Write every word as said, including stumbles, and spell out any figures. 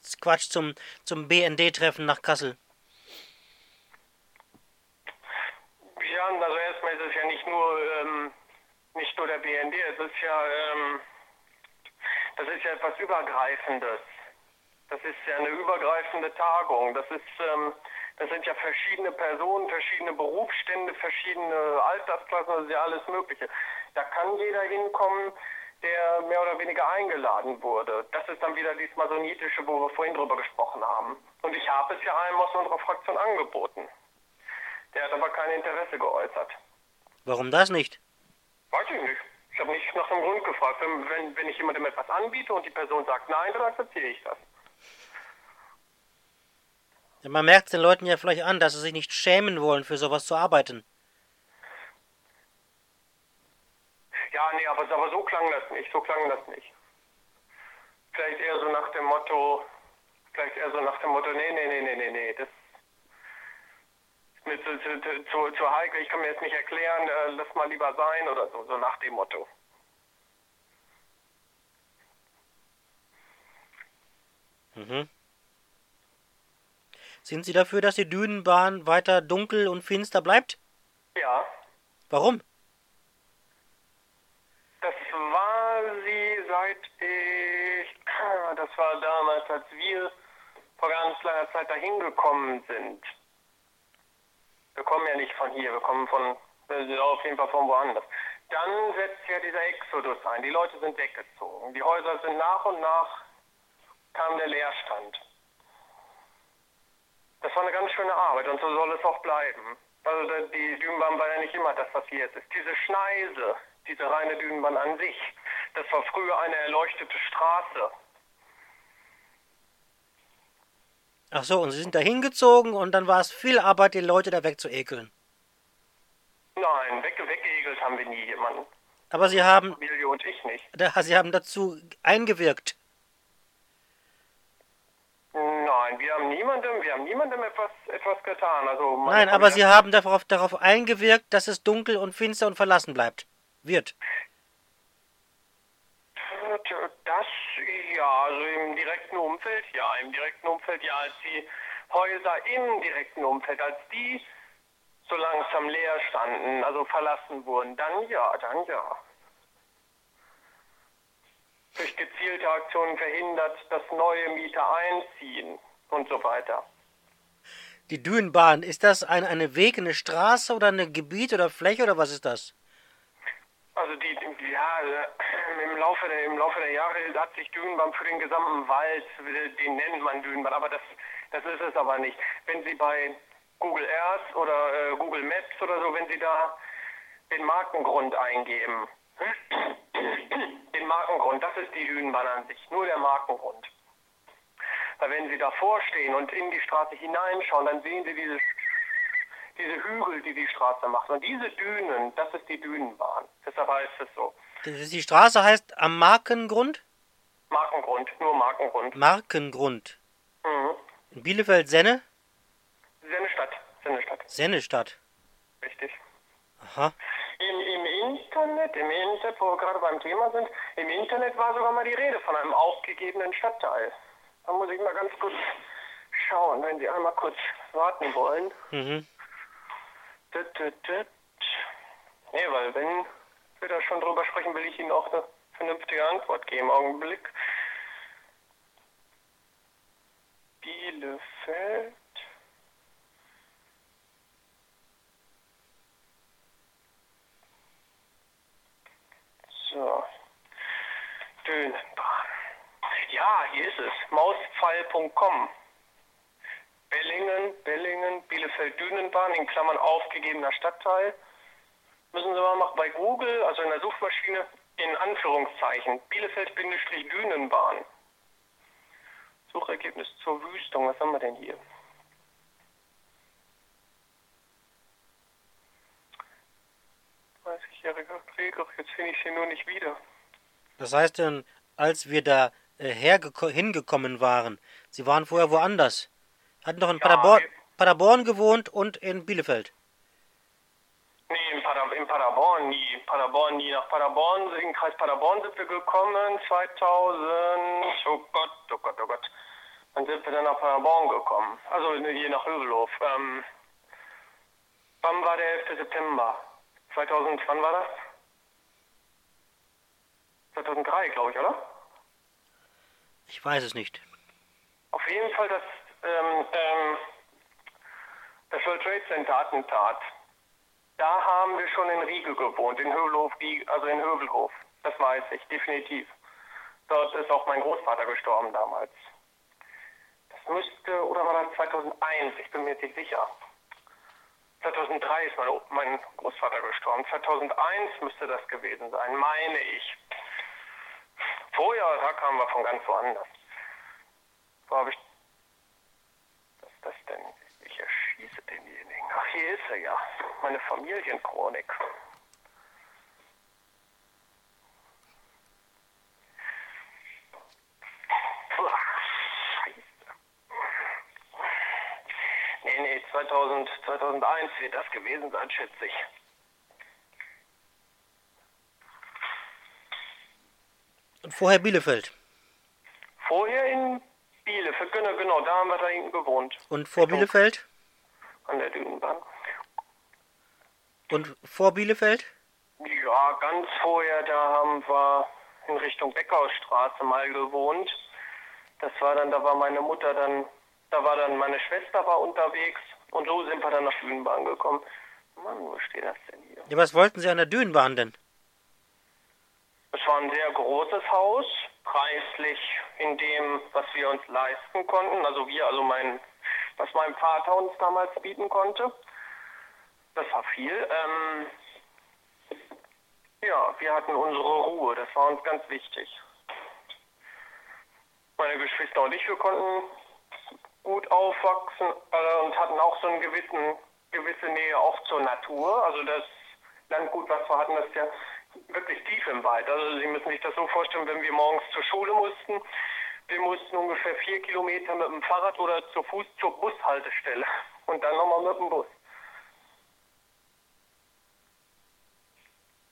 Quatsch, Quatsch zum, zum B N D-Treffen nach Kassel? Ja, also erstmal ist es ja nicht nur, ähm, nicht nur der B N D, es ist ja, ähm, das ist ja etwas Übergreifendes. Das ist ja eine übergreifende Tagung. Das ist, ähm, das sind ja verschiedene Personen, verschiedene Berufsstände, verschiedene Altersklassen, das ist ja alles Mögliche. Da kann jeder hinkommen, der mehr oder weniger eingeladen wurde. Das ist dann wieder dieses Masonitische, wo wir vorhin drüber gesprochen haben. Und ich habe es ja einem aus unserer Fraktion angeboten. Der hat aber kein Interesse geäußert. Warum das nicht? Weiß ich nicht. Ich habe nicht nach dem Grund gefragt. Wenn, wenn, wenn ich jemandem etwas anbiete und die Person sagt nein, dann akzeptiere ich das. Ja, man merkt den Leuten ja vielleicht an, dass sie sich nicht schämen wollen, für sowas zu arbeiten. Ja, nee, aber, aber so klang das nicht. So klang das nicht. Vielleicht eher so nach dem Motto, vielleicht eher so nach dem Motto, nee, nee, nee, nee, nee, nee, das ist mir zu, zu, zu, zu heikel, ich kann mir jetzt nicht erklären, äh, lass mal lieber sein oder so, so nach dem Motto. Mhm. Sind Sie dafür, dass die Dünenbahn weiter dunkel und finster bleibt? Ja, Warum? das war sie seit ich, das war damals, als wir vor ganz langer Zeit dahin gekommen sind. Wir kommen ja nicht von hier, wir kommen von, äh, auf jeden Fall von woanders. Dann setzt ja dieser Exodus ein. Die Leute sind weggezogen. Die Häuser sind nach und nach, kam der Leerstand. Das war eine ganz schöne Arbeit und so soll es auch bleiben. Also die Dünenbahn war ja nicht immer das, was sie jetzt ist. Diese Schneise, diese reine Dünenbahn an sich, das war früher eine erleuchtete Straße. Ach so, und Sie sind da hingezogen und dann war es viel Arbeit, die Leute da wegzuekeln. Nein, weg, weggeegelt haben wir nie jemanden. Aber Sie haben, Familie und ich nicht. da, Sie haben dazu eingewirkt. Nein, wir haben niemandem, wir haben niemandem etwas, etwas getan. Also meine Nein, aber Familie, Sie haben darauf, darauf eingewirkt, dass es dunkel und finster und verlassen bleibt. Wird. das, ja, also im direkten Umfeld, ja, im direkten Umfeld, ja, als die Häuser im direkten Umfeld, als die so langsam leer standen, also verlassen wurden, dann ja, dann ja. Durch gezielte Aktionen verhindert, dass neue Mieter einziehen und so weiter. Die Dünenbahn, ist das ein, eine Weg, eine Straße oder ein Gebiet oder Fläche oder was ist das? Also die, die ja, im Laufe der, im Laufe der Jahre hat sich Dünenbahn für den gesamten Wald, den nennt man Dünenbahn, aber das, das ist es aber nicht. Wenn Sie bei Google Earth oder äh, Google Maps oder so, wenn Sie da den Markengrund eingeben, den Markengrund, das ist die Dünenbahn an sich, nur der Markengrund. Weil wenn Sie davor stehen und in die Straße hineinschauen, dann sehen Sie diese, diese Hügel, die die Straße macht. Und diese Dünen, das ist die Dünenbahn. Deshalb heißt es so. Die Straße heißt am Markengrund? Markengrund, nur Markengrund. Markengrund. Mhm. In Bielefeld-Senne? Sennestadt, Sennestadt. Sennestadt. Richtig. Aha. Im, Im Internet, im Internet, wo wir gerade beim Thema sind, im Internet war sogar mal die Rede von einem aufgegebenen Stadtteil. Da muss ich mal ganz kurz schauen, wenn Sie einmal kurz warten wollen. Mhm. Tut, tut, tut. Nee, weil wenn wir da schon drüber sprechen, will ich Ihnen auch eine vernünftige Antwort geben. Augenblick. Bielefeld. So. Dünenbahn. Ja, hier ist es. Mauspfeil punkt com. Bellingen, Bellingen, Bielefeld-Dünenbahn, in Klammern aufgegebener Stadtteil. Müssen Sie mal machen bei Google, also in der Suchmaschine, in Anführungszeichen, Bielefeld-Dünenbahn. Suchergebnis zur Wüstung, was haben wir denn hier? dreißigjähriger Krieger, jetzt finde ich sie nur nicht wieder. Das heißt denn, als wir da äh, hergeko- hingekommen waren, Sie waren vorher woanders. Hatten doch in Ja, Paderborn, wir- Paderborn gewohnt und in Bielefeld. Nee, in, Pader, in Paderborn nie. In Paderborn nie. Nach Paderborn, in den Kreis Paderborn sind wir gekommen, zweitausend, oh Gott, oh Gott, oh Gott. Dann sind wir dann nach Paderborn gekommen. Also hier nach Hövelhof. Ähm, wann war der elfte September? zweitausend, wann war das? zweitausenddrei, glaube ich, oder? Ich weiß es nicht. Auf jeden Fall das, ähm, ähm, das World Trade Center Attentat. Da haben wir schon in Riegel gewohnt, in Hövelhof, also in Hövelhof. Das weiß ich, definitiv. Dort ist auch mein Großvater gestorben damals. Das müsste, oder war das zweitausendeins? Ich bin mir jetzt nicht sicher. zweitausenddrei ist mein, mein Großvater gestorben. zweitausendeins müsste das gewesen sein, meine ich. Vorher, da kamen wir von ganz woanders. Wo habe ich... Was ist das denn? Ich erschieße denjenigen. Ach, hier ist er ja. Meine Familienchronik. Puh, Scheiße. Nee, nee, zweitausend, zweitausendeins wird das gewesen sein, schätze ich. Und vorher Bielefeld. Vorher in Bielefeld, genau, genau, da haben wir da hinten gewohnt. Und vor Richtung Bielefeld? An der Dünenbahn. Und vor Bielefeld? Ja, ganz vorher, da haben wir in Richtung Beckhausstraße mal gewohnt. Das war dann, da war meine Mutter dann, da war dann meine Schwester war unterwegs und so sind wir dann nach Dünenbahn gekommen. Mann, wo steht das denn hier? Ja, was wollten Sie an der Dünenbahn denn? Es war ein sehr großes Haus, preislich in dem, was wir uns leisten konnten. Also wir, also mein, was mein Vater uns damals bieten konnte. Das war viel. Ähm, ja, wir hatten unsere Ruhe, das war uns ganz wichtig. Meine Geschwister und ich, wir konnten gut aufwachsen äh, und hatten auch so eine gewissen, gewisse Nähe auch zur Natur. Also das Landgut, was wir hatten, das ist ja wirklich tief im Wald. Also Sie müssen sich das so vorstellen, wenn wir morgens zur Schule mussten, wir mussten ungefähr vier Kilometer mit dem Fahrrad oder zu Fuß zur Bushaltestelle und dann nochmal mit dem Bus.